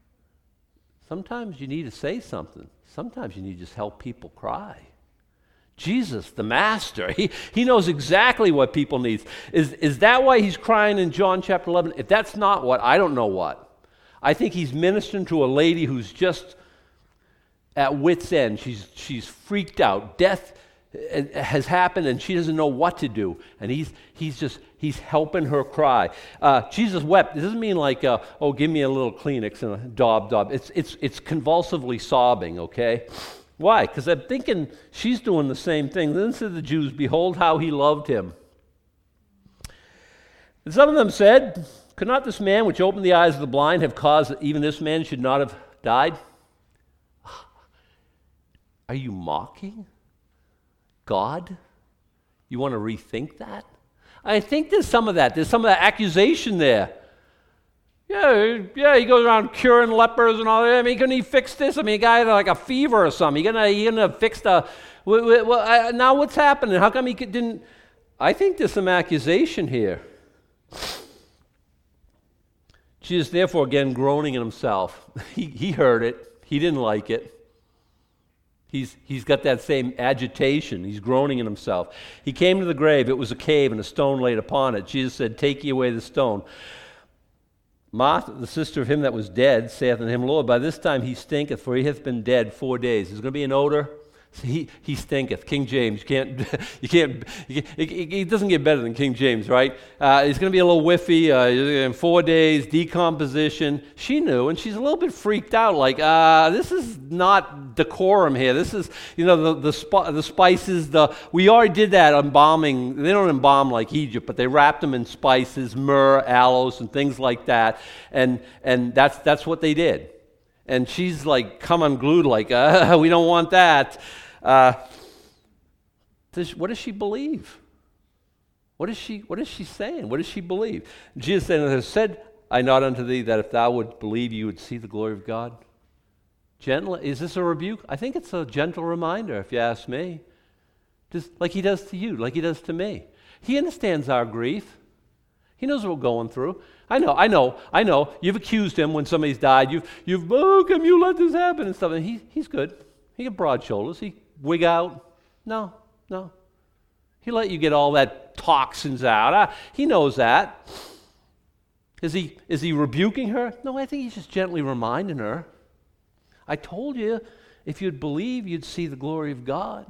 sometimes you need to say something. Sometimes you need to just help people cry. Jesus, the Master. He knows exactly what people need. Is that why he's crying in John chapter 11? If that's not what, I don't know what. I think he's ministering to a lady who's just at wit's end. She's freaked out. Death has happened and she doesn't know what to do. And he's helping her cry. Jesus wept. It doesn't mean like, oh, give me a little Kleenex and a dob. It's convulsively sobbing, okay? Why? Because I'm thinking she's doing the same thing. Then said the Jews, behold how he loved him. And some of them said, could not this man which opened the eyes of the blind have caused that even this man should not have died? Are you mocking God? You want to rethink that? I think there's some of that. There's some of that accusation there. Yeah, he goes around curing lepers and all that. I mean, couldn't he fix this? I mean, a guy had like a fever or something. He gonna fix the... now what's happening? How come he didn't... I think there's some accusation here. Jesus, therefore, again, groaning in himself. He heard it. He didn't like it. He's got that same agitation. He's groaning in himself. He came to the grave. It was a cave, and a stone laid upon it. Jesus said, take ye away the stone. Martha, the sister of him that was dead, saith unto him, Lord, by this time he stinketh, for he hath been dead 4 days. There's going to be an odor. He stinketh. King James, it doesn't get better than King James, right? It's going to be a little whiffy, in 4 days, decomposition. She knew, and she's a little bit freaked out, like, this is not decorum here. This is, the spices, we already did that embalming. They don't embalm like Egypt, but they wrapped them in spices, myrrh, aloes, and things like that, and that's what they did. And she's like, come unglued, like, we don't want that. What does she believe? What is she saying? What does she believe? Jesus said I not unto thee that if thou would believe, you would see the glory of God? Gentle, is this a rebuke? I think it's a gentle reminder, if you ask me. Just like he does to you, like he does to me. He understands our grief. He knows what we're going through. I know. You've accused him when somebody's died. You've how come you let this happen and stuff. And he's good. He got broad shoulders. He wig out. No. He let you get all that toxins out. He knows that. Is he rebuking her? No, I think he's just gently reminding her. I told you, if you'd believe, you'd see the glory of God.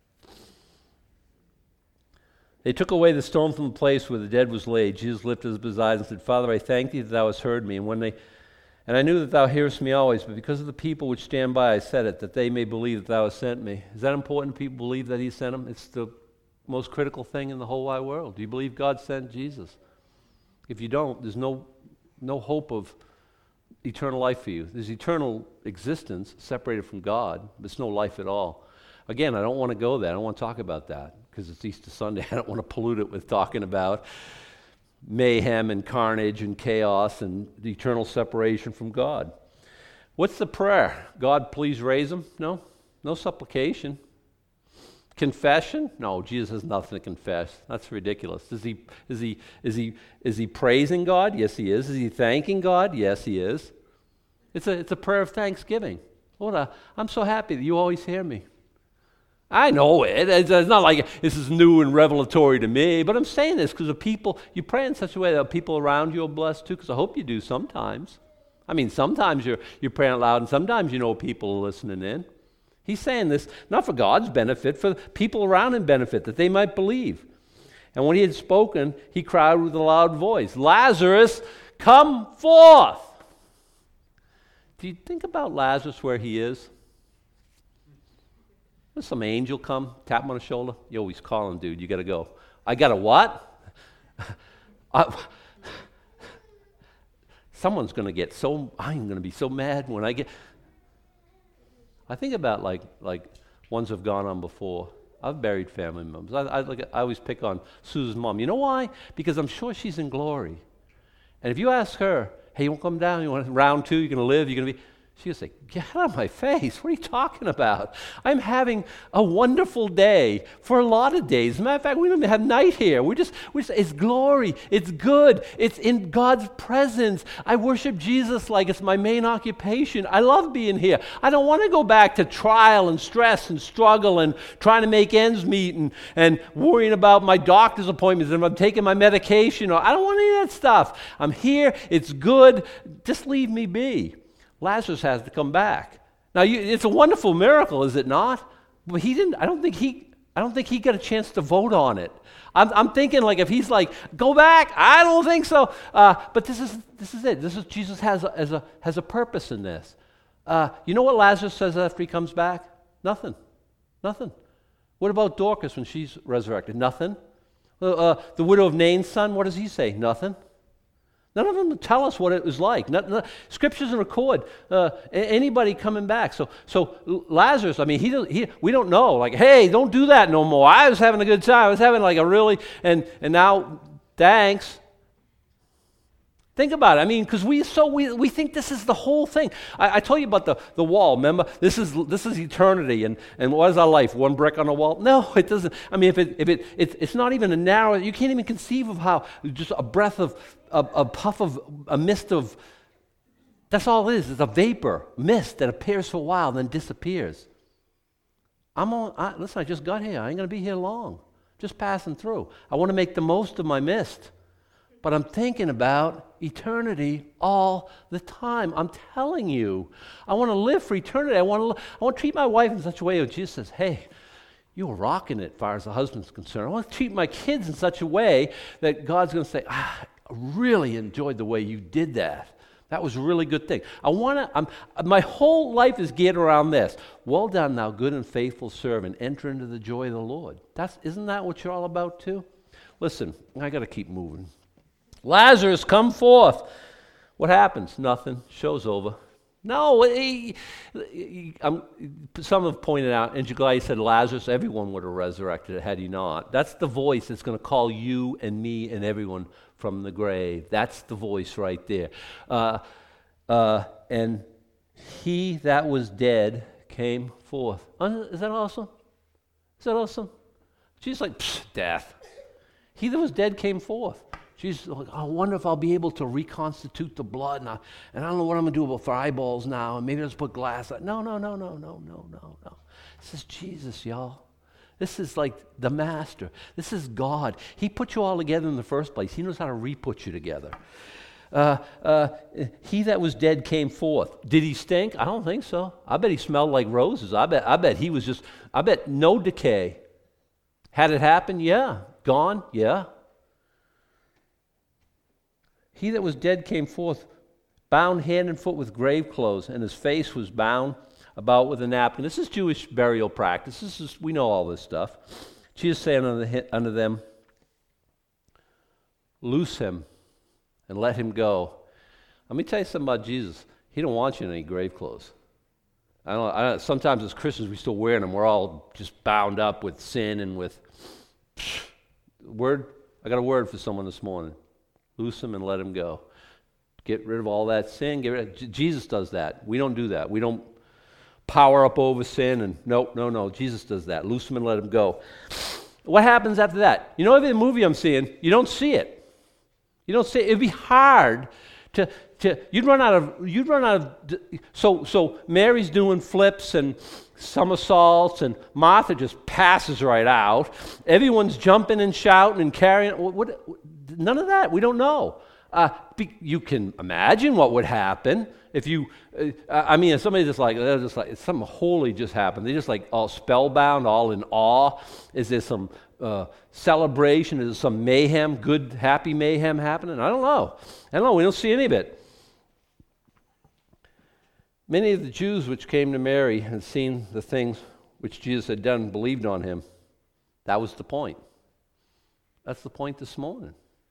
They took away the stone from the place where the dead was laid. Jesus lifted up his eyes and said, Father, I thank thee that thou hast heard me. And I knew that thou hearest me always, but because of the people which stand by, I said it, that they may believe that thou hast sent me. Is that important? People believe that he sent them? It's the most critical thing in the whole wide world. Do you believe God sent Jesus? If you don't, there's no hope of eternal life for you. There's eternal existence separated from God, but it's no life at all. Again, I don't want to go there. I don't want to talk about that because it's Easter Sunday. I don't want to pollute it with talking about mayhem and carnage and chaos and the eternal separation from God. What's the prayer? God, please raise him? No supplication. Confession? No, Jesus has nothing to confess. That's ridiculous. Is he praising God? Yes, he is. Is he thanking God? Yes, he is. It's a prayer of thanksgiving. Lord, I'm so happy that you always hear me. I know it. It's not like this is new and revelatory to me, but I'm saying this because of people. You pray in such a way that people around you are blessed too, because I hope you do sometimes. I mean, sometimes you're praying out loud, and sometimes you know people are listening in. He's saying this not for God's benefit, for people around him benefit, that they might believe. And when he had spoken, he cried with a loud voice, Lazarus, come forth. Do you think about Lazarus where he is? Does some angel come, tap him on the shoulder? Yo, he's calling, dude. You got to go. I got to what? Someone's going to get so, I'm going to be so mad when I get. I think about like ones who've gone on before. I've buried family members. I always pick on Susan's mom. You know why? Because I'm sure she's in glory. And if you ask her, hey, you want to come down? You want round two? You're going to live? You're going to be. She would say, get out of my face. What are you talking about? I'm having a wonderful day for a lot of days. As a matter of fact, we don't even have night here. It's glory. It's good. It's in God's presence. I worship Jesus like it's my main occupation. I love being here. I don't want to go back to trial and stress and struggle and trying to make ends meet and worrying about my doctor's appointments and if I'm taking my medication. I don't want any of that stuff. I'm here. It's good. Just leave me be. Lazarus has to come back. Now, it's a wonderful miracle, is it not? But he didn't. I don't think he got a chance to vote on it. I'm thinking like if he's like, go back. I don't think so. But this is it. This is Jesus has a purpose in this. You know what Lazarus says after he comes back? Nothing. What about Dorcas when she's resurrected? Nothing. The widow of Nain's son. What does he say? Nothing. None of them tell us what it was like. Scriptures don't record anybody coming back. So Lazarus, I mean, we don't know. Like, hey, don't do that no more. I was having a good time. I was having like a really, and now, thanks. Think about it. I mean, because we think this is the whole thing. I told you about the wall. Remember, this is eternity, and what is our life? One brick on a wall? No, it doesn't. I mean, it's not even a narrow. You can't even conceive of how just a breath of a puff of a mist of. That's all it is. It's a vapor mist that appears for a while, then disappears. Listen, I just got here. I ain't gonna be here long. Just passing through. I want to make the most of my mist. But I'm thinking about eternity all the time. I'm telling you, I want to live for eternity. I want to treat my wife in such a way that Jesus says, hey, you were rocking it as far as the husband's concerned. I want to treat my kids in such a way that God's going to say, I really enjoyed the way you did that. That was a really good thing. My whole life is geared around this. Well done, thou good and faithful servant. Enter into the joy of the Lord. Isn't that what you're all about too? Listen, I got to keep moving. Lazarus, come forth. What happens? Nothing. Show's over. No, some have pointed out, and Jaggai said Lazarus, everyone would have resurrected had he not. That's the voice that's going to call you and me and everyone from the grave. That's the voice right there. And he that was dead came forth. Is that awesome? Is that awesome? Jesus like, death. He that was dead came forth. Jesus, I wonder if I'll be able to reconstitute the blood, and I don't know what I'm going to do for eyeballs now, and maybe I'll just put glass. No. This is Jesus, y'all. This is like the master. This is God. He put you all together in the first place. He knows how to re-put you together. He that was dead came forth. Did he stink? I don't think so. I bet he smelled like roses. I bet he was I bet no decay. Had it happened? Yeah. Gone? Yeah. He that was dead came forth, bound hand and foot with grave clothes, and his face was bound about with a napkin. This is Jewish burial practice. We know all this stuff. Jesus said unto them, loose him and let him go. Let me tell you something about Jesus. He don't want you in any grave clothes. Sometimes as Christians we still wearing them. We're all just bound up with sin and with word. I got a word for someone this morning. Loose him and let him go. Get rid of all that sin. Jesus does that. We don't do that. We don't power up over sin and no. Jesus does that. Loose him and let him go. What happens after that? You know, every movie I'm seeing, you don't see it. It'd be hard to you'd run out of. So Mary's doing flips and somersaults, and Martha just passes right out. Everyone's jumping and shouting and carrying. None of that. We don't know. You can imagine what would happen if you. If somebody just like something holy just happened. They just like all spellbound, all in awe. Is there some celebration? Is there some mayhem, good, happy mayhem happening? I don't know. We don't see any of it. Many of the Jews which came to Mary and seen the things which Jesus had done believed on him. That was the point. That's the point this morning.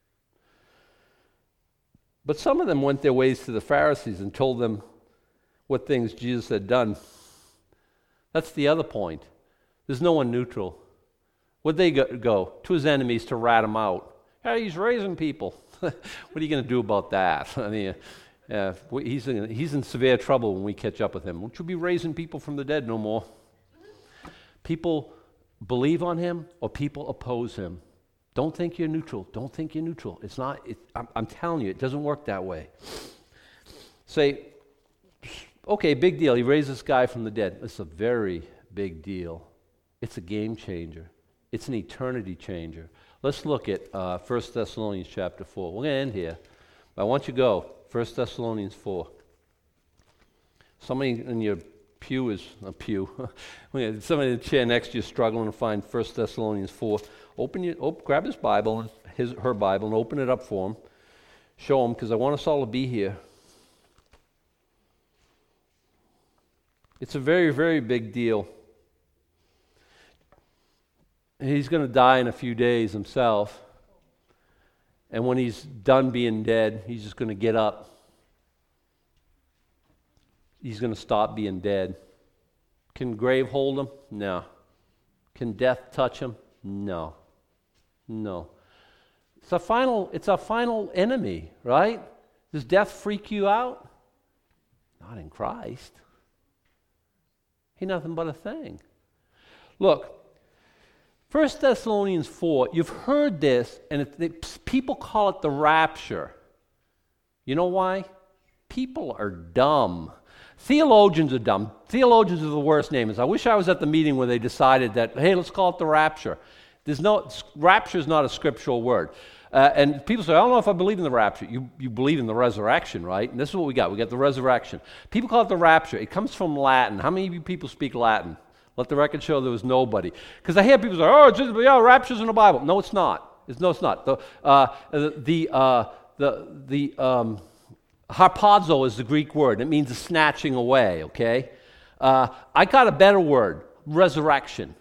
But some of them went their ways to the Pharisees and told them what things Jesus had done. That's the other point. There's no one neutral. Where'd they go? To his enemies to rat him out. Hey, he's raising people. What are you going to do about that? I mean, Yeah, he's in severe trouble when we catch up with him. Won't you be raising people from the dead no more? People believe on him or people oppose him. Don't think you're neutral. Don't think you're neutral. It's not. I'm telling you, it doesn't work that way. Say, okay, big deal. He raised this guy from the dead. It's a very big deal. It's a game changer. It's an eternity changer. Let's look at 1 Thessalonians chapter 4. We're going to end here. But I want you to go. 1 Thessalonians 4. Somebody in your pew is a pew. Somebody in the chair next to you is struggling to find 1 Thessalonians 4. Grab his Bible, her Bible, and open it up for him. Show him, because I want us all to be here. It's a very, very big deal. He's going to die in a few days himself. And when he's done being dead, he's just going to get up. He's going to stop being dead. Can grave hold him? No. Can death touch him? No. No. It's a final enemy, right? Does death freak you out? Not in Christ. He's nothing but a thing. Look, 1 Thessalonians 4, you've heard this, and people call it the rapture. You know why? People are dumb. Theologians are dumb. Theologians are the worst names. I wish I was at the meeting where they decided that, hey, let's call it the rapture. Rapture is not a scriptural word. And people say, I don't know if I believe in the rapture. You believe in the resurrection, right? And this is what we got. We got the resurrection. People call it the rapture. It comes from Latin. How many of you people speak Latin? Let the record show there was nobody. Because I hear people say, oh, rapture's in the Bible. No, it's not. It's not. The harpazo is the Greek word. It means a snatching away, okay? I got a better word, resurrection.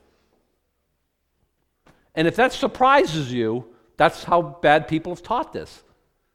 And if that surprises you, that's how bad people have taught this.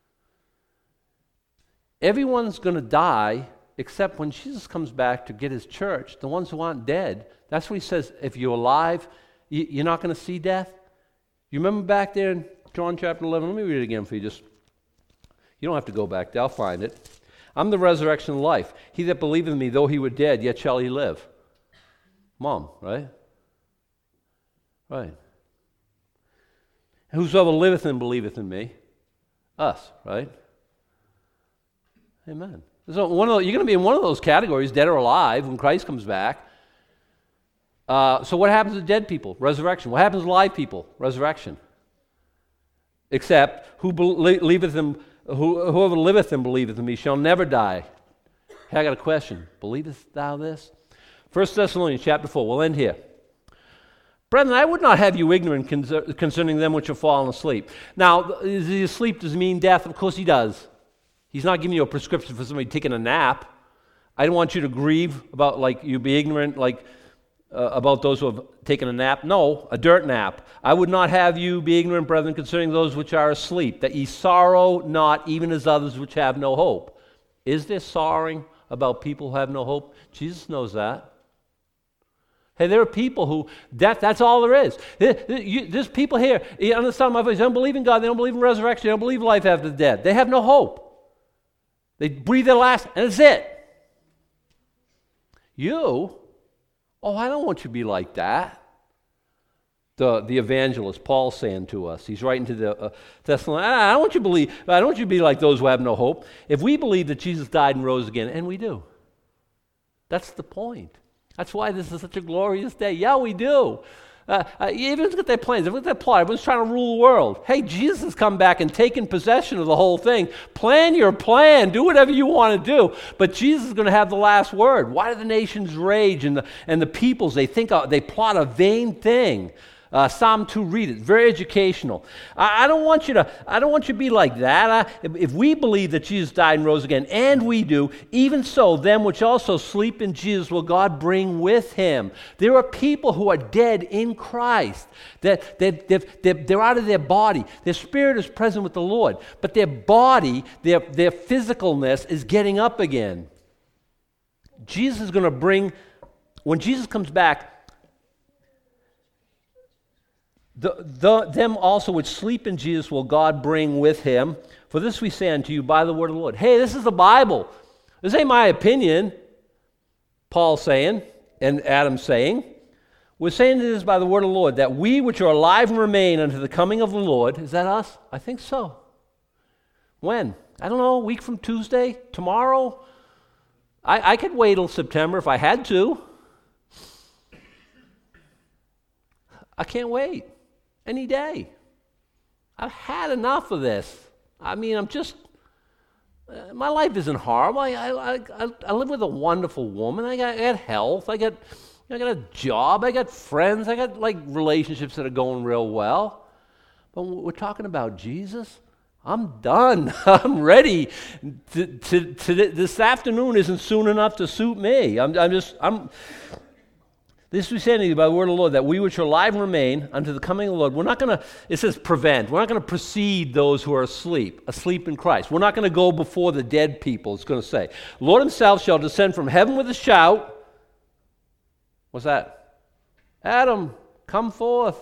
Everyone's going to die except when Jesus comes back to get his church, the ones who aren't dead. That's what he says, if you're alive, you're not going to see death. You remember back there in John chapter 11? Let me read it again for you. You don't have to go back there. I'll find it. I'm the resurrection and life. He that believeth in me, though he were dead, yet shall he live. Mom, right? Right. Whosoever liveth and believeth in me, us, right? Amen. So you're going to be in one of those categories, dead or alive, when Christ comes back. So what happens to dead people? Resurrection. What happens to live people? Resurrection. Except whoever liveth and believeth in me shall never die. Hey, I got a question. Believest thou this? 1 Thessalonians chapter 4. We'll end here. Brethren, I would not have you ignorant concerning them which have fallen asleep. Now, is he asleep? Does he mean death? Of course he does. He's not giving you a prescription for somebody taking a nap. I don't want you to grieve about, you be ignorant, about those who have taken a nap. No, a dirt nap. I would not have you be ignorant, brethren, concerning those which are asleep, that ye sorrow not, even as others which have no hope. Is there sorrowing about people who have no hope? Jesus knows that. Hey, there are people who, that's all there is. There's people here, you understand my voice, they don't believe in God, they don't believe in resurrection, they don't believe in life after the dead. They have no hope. They breathe their last, and it's it. I don't want you to be like that. The evangelist, Paul's saying to us, he's writing to the Thessalonians, I don't want you to be like those who have no hope. If we believe that Jesus died and rose again, and we do. That's the point. That's why this is such a glorious day. Yeah, we do. Even look at their plans. Look at their plot. Everyone's trying to rule the world. Hey, Jesus has come back and taken possession of the whole thing. Plan your plan. Do whatever you want to do. But Jesus is going to have the last word. Why do the nations rage and the peoples, they plot a vain thing? Psalm 2, read it. Very educational. I don't want you to be like that. If we believe that Jesus died and rose again, and we do, even so, them which also sleep in Jesus will God bring with him. There are people who are dead in Christ. They're out of their body. Their spirit is present with the Lord. But their body, their physicalness is getting up again. Jesus is going to bring, when Jesus comes back, them also which sleep in Jesus will God bring with him. For this we say unto you by the word of the Lord. Hey, this is the Bible. This ain't my opinion, Paul's saying, and Adam's saying. We're saying this by the word of the Lord, that we which are alive and remain unto the coming of the Lord. Is that us? I think so. When? I don't know, a week from Tuesday? Tomorrow? I could wait till September if I had to. I can't wait. Any day. I've had enough of this. I mean, my life isn't horrible. I live with a wonderful woman. I got health. I got a job. I got friends. I got relationships that are going real well. But when we're talking about Jesus, I'm done. I'm ready. This afternoon isn't soon enough to suit me. This we say to you by the word of the Lord, that we which are alive and remain unto the coming of the Lord, we're not going to, it says prevent, we're not going to precede those who are asleep in Christ. We're not going to go before the dead people, it's going to say. The Lord himself shall descend from heaven with a shout. What's that? Adam, come forth.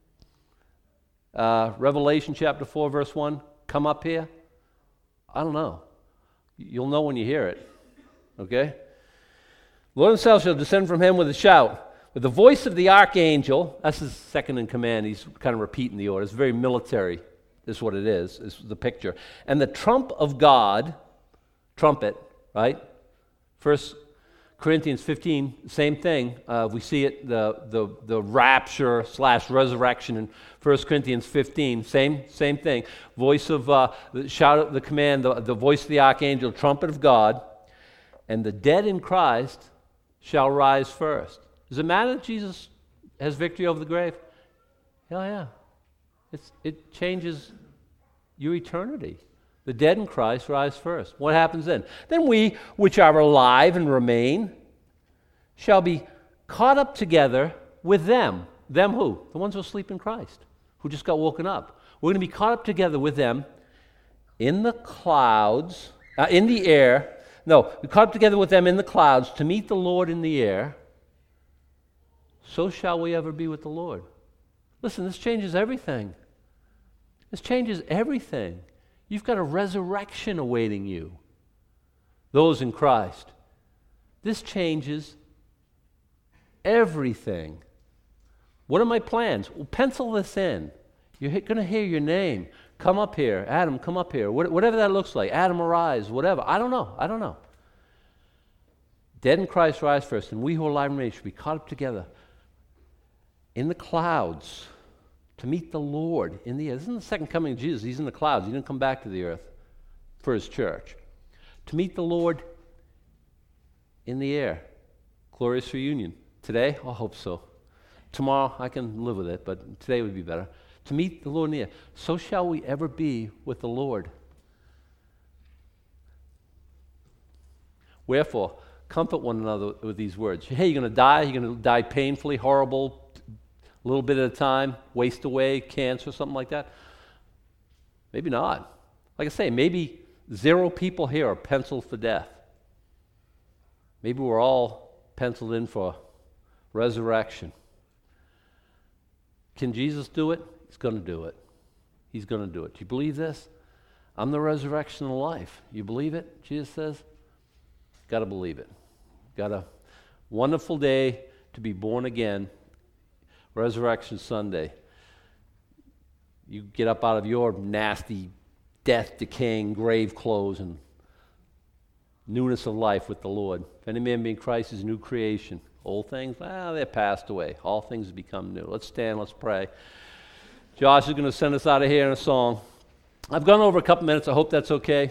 Revelation chapter 4, verse 1, come up here. I don't know. You'll know when you hear it, okay? The Lord himself shall descend from heaven with a shout. With the voice of the archangel, that's his second in command, he's kind of repeating the order. It's very military, is what it is the picture. And the trump of God, trumpet, right? 1 Corinthians 15, same thing. We see it, the rapture / resurrection in 1 Corinthians 15, same thing. Voice of, the shout of the command, the voice of the archangel, trumpet of God, and the dead in Christ shall rise first. Does it matter that Jesus has victory over the grave? Hell yeah. It changes your eternity. The dead in Christ rise first. What happens then? Then we, which are alive and remain, shall be caught up together with them. Them who? The ones who sleep in Christ, who just got woken up. We're going to be caught up together with them in the clouds, in the air. No, we caught up together with them in the clouds to meet the Lord in the air. So shall we ever be with the Lord. Listen, this changes everything. This changes everything. You've got a resurrection awaiting you, those in Christ. This changes everything. What are my plans? Well, pencil this in. You're going to hear your name. Come up here. Adam, come up here. Whatever that looks like. Adam, arise. Whatever. I don't know. Dead in Christ rise first, and we who are alive and remain should be caught up together in the clouds to meet the Lord in the air. This isn't the second coming of Jesus. He's in the clouds. He didn't come back to the earth for his church. To meet the Lord in the air. Glorious reunion. Today? I hope so. Tomorrow, I can live with it, but today would be better. To meet the Lord in the air. So shall we ever be with the Lord. Wherefore, comfort one another with these words. Hey, you're going to die. You're going to die painfully, horrible, a little bit at a time, waste away, cancer, something like that. Maybe not. Like I say, maybe 0 people here are penciled for death. Maybe we're all penciled in for resurrection. Can Jesus do it? He's going to do it. He's going to do it. Do you believe this? I'm the resurrection and the life. You believe it? Jesus says. Got to believe it. Got a wonderful day to be born again. Resurrection Sunday. You get up out of your nasty, death, decaying grave clothes and newness of life with the Lord. If any man be in Christ is a new creation. Old things, they're passed away. All things have become new. Let's stand, let's pray. Josh is going to send us out of here in a song. I've gone over a couple minutes. I hope that's okay.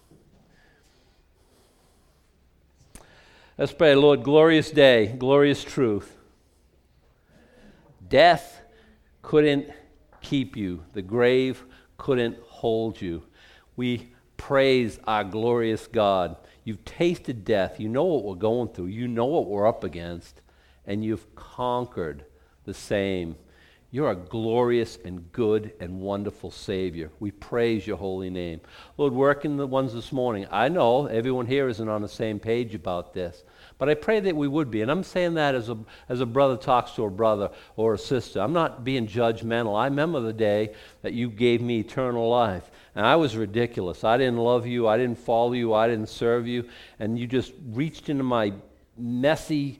Let's pray. Lord, glorious day, glorious truth. Death couldn't keep you. The grave couldn't hold you. We praise our glorious God. You've tasted death. You know what we're going through. You know what we're up against. And you've conquered the same. You're a glorious and good and wonderful Savior. We praise your holy name. Lord, work in the ones this morning. I know everyone here isn't on the same page about this, but I pray that we would be. And I'm saying that as a brother talks to a brother or a sister. I'm not being judgmental. I remember the day that you gave me eternal life. And I was ridiculous. I didn't love you. I didn't follow you. I didn't serve you. And you just reached into my messy,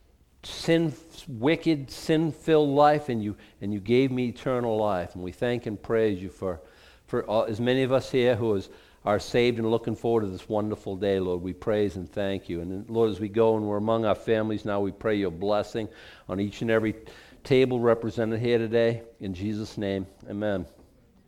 wicked, sin-filled life, and you gave me eternal life. And we thank and praise you for as many of us here who are saved and looking forward to this wonderful day, Lord. We praise and thank you. And then, Lord, as we go and we're among our families now, we pray your blessing on each and every table represented here today. In Jesus' name, amen.